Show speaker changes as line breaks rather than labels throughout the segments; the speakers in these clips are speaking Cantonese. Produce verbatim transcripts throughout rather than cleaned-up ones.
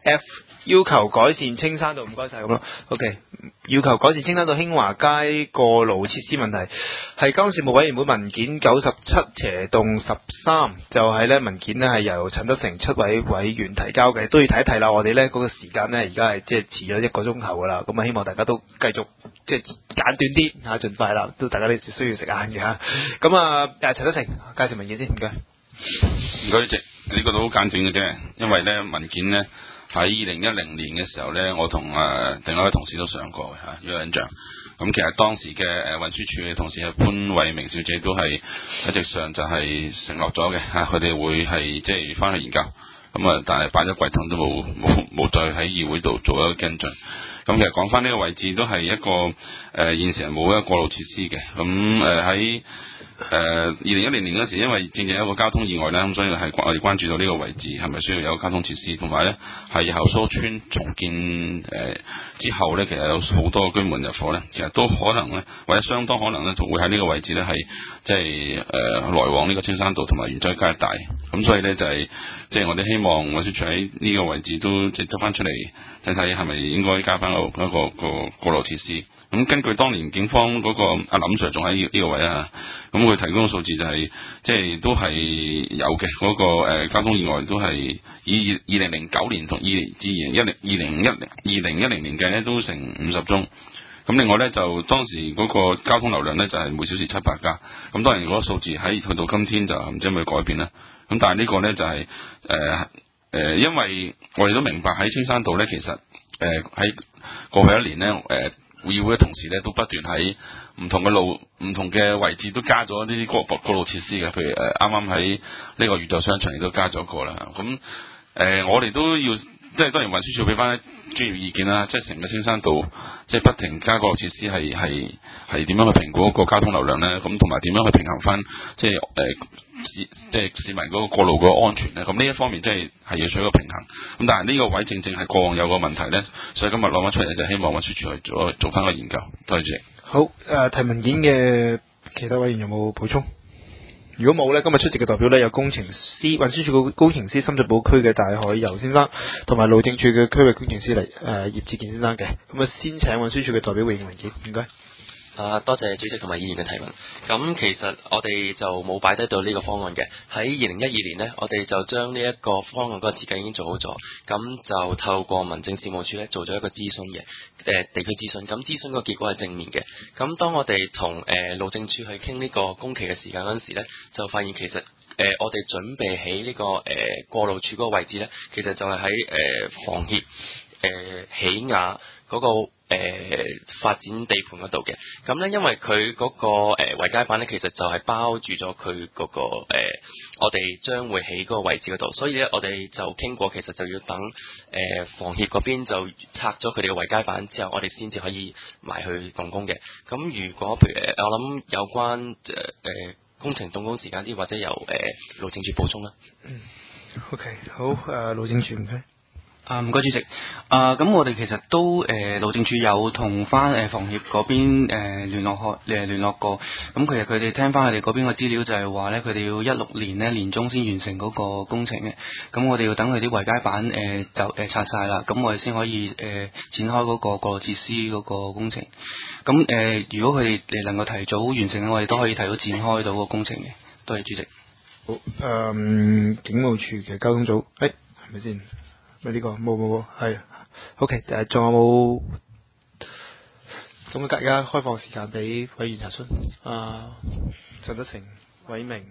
F 要求改善青山道，唔該晒咁咯。OK， 要求改善青山道興華街過路設施問題，係交通事務委員會文件九十七斜洞十三，就係咧文件呢係由陳德成七位委員提交嘅，都要提一提啦。我哋咧嗰個時間咧而家係即係遲咗一個鐘頭噶啦，咁啊希望大家都繼續即係簡短啲嚇，盡快啦，都大家都需要食晏嘅嚇。咁啊，誒陳德成介紹文件先，唔該。
唔該，主席，呢個都好簡短嘅啫，因為咧文件咧喺二零一零年嘅時候咧，我同誒、呃、另外一位同事都上過嘅嚇，有印象。咁其實當時嘅誒運輸署嘅同事係潘慧明小姐都係一直上就係承諾咗嘅嚇，佢哋會係即係翻去研究。咁啊，但係擺咗櫃桶都冇冇冇再喺議會度做一個跟進。咁其實講翻呢個位置都係一個誒、呃、現時係冇一個過路設施嘅。咁誒喺誒二零一零年嗰時，因為正正有一個交通意外咧，咁所以係我哋關注到呢個位置係咪需要有交通設施，同埋咧係後蘇村重建誒、呃、之後咧，其實有好多居民入伙咧，其實都可能咧，或者相當可能咧，仲會喺呢個位置咧係即係誒來往呢個青山道同埋元哉街一帶。咁所以咧就係即係我哋希望運輸署喺呢個位置都即係執翻出嚟睇睇係咪應該加翻個一個個過路設施。咁根據當年警方嗰、那個阿林 Sir 仲喺呢個位啊，咁佢提供嘅數字就係、是、即係都係有嘅嗰、那個、呃、交通意外都係以二零零九年同二零至二零一零二零一零二零一零年計咧都成五十宗。咁另外咧就當時嗰個交通流量咧就係、是、每小時七百架。咁當然嗰個數字喺去到今天就唔知有冇改變啦。咁但係呢個咧就係誒誒，因為我哋都明白喺青山道咧，其實誒喺、呃、過去一年咧誒。呃議會嘅同事咧都不斷喺唔同嘅路、唔同嘅位置都加咗呢啲過過路設施嘅，譬如誒啱啱喺呢個宇宙商場亦都加咗個啦。咁誒、呃、我哋都要即係當然運輸署俾翻專業意見啦，即係成個青山道即係不停加過路設施係係係點樣去評估個交通流量咧？咁同埋點樣去平衡翻即係誒、呃、市即係市民嗰個過路個安全咧？咁呢一方面即係係要取一個平衡。咁但係呢個位正正係過往有個問題咧，所以今日攞翻出嚟就希望運輸署去做做翻個研究。多謝主席。
好，誒、呃、提文件嘅其他委員有冇補充？如果冇咧，今日出席嘅代表咧有工程師運輸署嘅工程師深水埗區嘅大海游先生，同埋路政署嘅區域工程師嚟誒葉志健先生嘅。咁啊，先請運輸署嘅代表回應文件，唔該。
啊，多謝主席同埋議員嘅提問。咁其實我哋就冇擺低到呢個方案嘅。喺二零一二年呢，我哋就將呢一個方案嗰個設計已經做好咗。咁就透過民政事務處咧做咗一個諮詢嘅，誒、呃、地區諮詢。咁諮詢個結果係正面嘅。咁當我哋同誒路政處去傾呢個工期嘅時間嗰陣時咧，就發現其實誒、呃、我哋準備喺呢、這個誒、呃、過路處嗰個位置咧，其實就係喺誒房協誒喜雅嗰個。誒、呃、發展地盤嗰度嘅，咁咧因為佢嗰、那個誒圍、呃、街板咧，其實就係包住咗佢嗰個誒、呃，我哋將會起嗰個位置嗰度，所以咧我哋就傾過，其實就要等誒、呃、房協嗰邊就拆咗佢哋嘅圍街板之後，我哋先至可以埋去動工嘅。咁如果譬如誒，我諗有關誒誒、呃、工程動工時間啲，或者由誒、呃、路政署補充啦。
嗯 ，OK， 好，誒、呃、路政署唔該。
啊，唔該主席。啊，咁我哋其實都誒路政署有同翻誒房協嗰邊誒聯絡開誒聯絡過。咁其實佢哋聽翻佢哋嗰邊嘅資料就係話咧，佢哋要一六年咧年中先完成嗰個工程嘅。咁我哋要等佢啲圍街板誒、呃、就誒、呃、拆晒啦，咁我哋先可以誒、呃、展開嗰個過路設施嗰個工程。咁誒、呃，如果佢哋誒能夠提早完成，我哋都可以提早展開到個工程嘅。多謝主席。
好，誒、嗯、警務處嘅交通組，誒係咪先？咪呢、這個冇冇冇係 ，OK 誒，仲有冇？咁而家開放時間俾委員查詢。啊，陳德成、偉明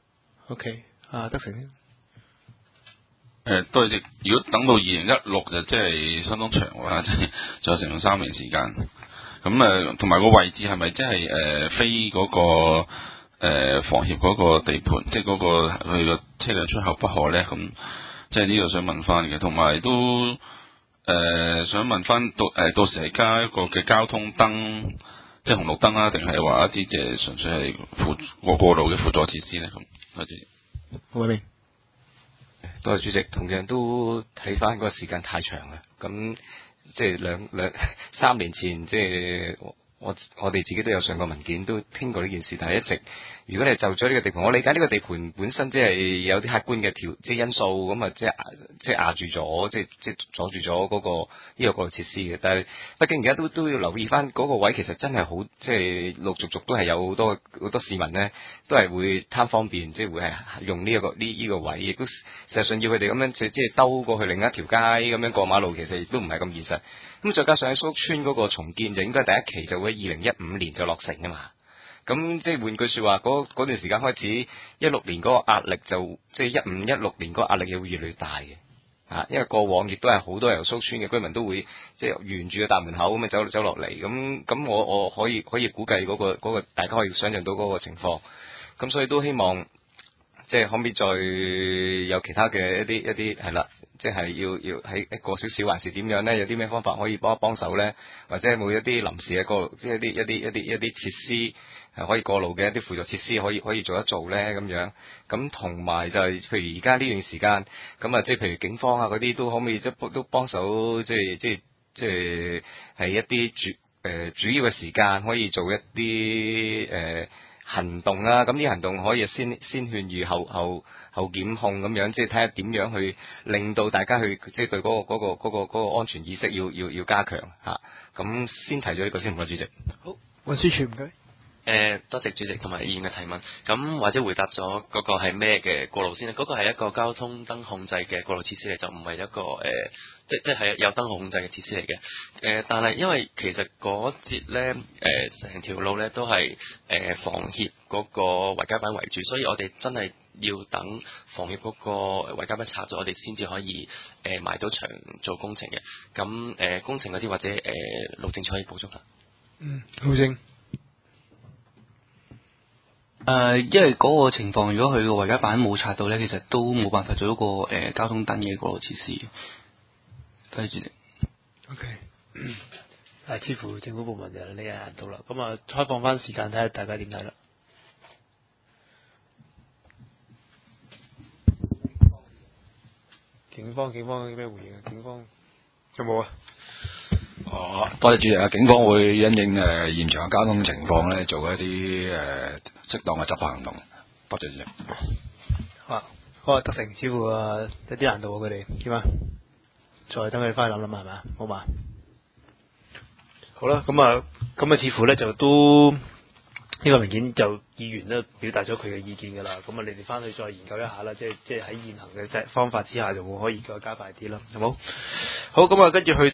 ，OK， 啊德成先。
誒，多謝。如果等到二零一六就即係相當長喎，即係仲有成三年時間。咁誒，同埋個位置係咪即係誒非嗰、那個誒、呃、房協嗰個地盤，即係嗰個佢個車輛出口不可咧？咁即係呢度想問翻嘅，同埋都誒、呃、想問翻到誒、呃、到時係加一個嘅交通燈，即係紅綠燈啦，定係話一啲即係純粹係輔過過路嘅輔助設施咧？咁多謝。
好，偉明。
多謝主席，同樣都睇翻個時間太長啦。咁即係兩兩三年前，即係我我哋自己都有上過文件，都聽過呢件事，但係一直如果你係就咗呢個地盤，我理解呢個地盤本身即係有啲客觀嘅條即係因素，咁啊即係即係壓住咗，即係即係阻住咗嗰個呢個過路設施嘅。但係畢竟而家都都要留意翻嗰個位，其實真係好即係陸續續都係有好多好多市民呢，都係會貪方便，即係會係用呢一個呢呢個位，亦都事實上要佢哋咁樣即即係兜過去另一條街咁樣過馬路，其實亦都唔係咁現實。咁再加上喺蘇屋村嗰個重建就應該第一期就會喺二零一五年就落成啊嘛。咁即係換句説話，嗰嗰段時間開始，一六年嗰個壓力就即係一五一六年嗰個壓力又會越嚟越大嘅。啊，因為過往亦都係好多由蘇屋村嘅居民都會即係沿住個大門口咁樣走走落嚟。咁咁我我可以可以估計嗰個嗰個大家可以想像到嗰個情況。咁所以都希望即係可唔可以再有其他嘅一啲一啲係啦。即係要要喺一個少少還是點樣咧？有啲咩方法可以幫一幫手咧？或者有冇一啲臨時嘅過路，即係一啲一啲一啲一啲設施係可以過路嘅一啲輔助設施可以可以做一做咧？咁樣咁同埋就係、是、譬如而家呢段時間咁啊，即係譬如警方啊嗰啲都可唔可以即都幫手？即係即係即係係一啲主誒、呃、主要嘅時間可以做一啲誒、呃、行動啦。咁啲行動可以先先勸喻後後。後檢控咁樣，即係睇下點樣去令到大家去即係對嗰、嗰個嗰、嗰個嗰、嗰個嗰個安全意識要要要加強嚇。咁、啊、先提咗呢個先，唔該主席。
好，運輸署唔該。
誒，多謝主席同埋議員嘅提問。咁或者回答咗嗰個係咩嘅過路先咧？嗰、嗰個係一個交通燈控制嘅過路設施嚟，就唔係一個誒、呃，即即係有燈號控制嘅設施嚟嘅。誒、呃，但係因為其實嗰節咧，誒、呃、成條路咧都係誒、呃、房協嗰個違街板圍住，所以我哋真係要等房協嗰個違街板拆咗，我哋先至可以誒、呃、埋到場做工程嘅。咁誒、呃、工程嗰啲或者誒、呃、路政署可以補足啦。
嗯，好正。
誒、呃，因為嗰個情況，如果佢個違街板冇拆到咧，其實都冇辦法做一個誒、呃、交通燈嘅過路設施。多謝主席。
O K， 啊，似乎政府部門就呢日行到啦。咁啊，開放翻時間睇下大家點睇啦。警方，警方有咩回應啊？警方有冇啊？
哦，多謝主席啊！警方會因應誒、呃、現場嘅交通情況咧，做一啲誒、呃、適當嘅執法行動。多謝主席。
好啊，好啊，德成似乎啊有啲難度喎，佢哋點啊？再等佢哋翻去諗諗係咪？好嘛？好啦，咁啊，咁啊，似乎咧就都呢、呢個文件就議員都表達咗佢嘅意見㗎啦。咁啊，你哋翻去再研究一下啦，即係即係喺現行嘅方法之下，就會可以再加快啲啦，好冇？好，咁啊，跟住去。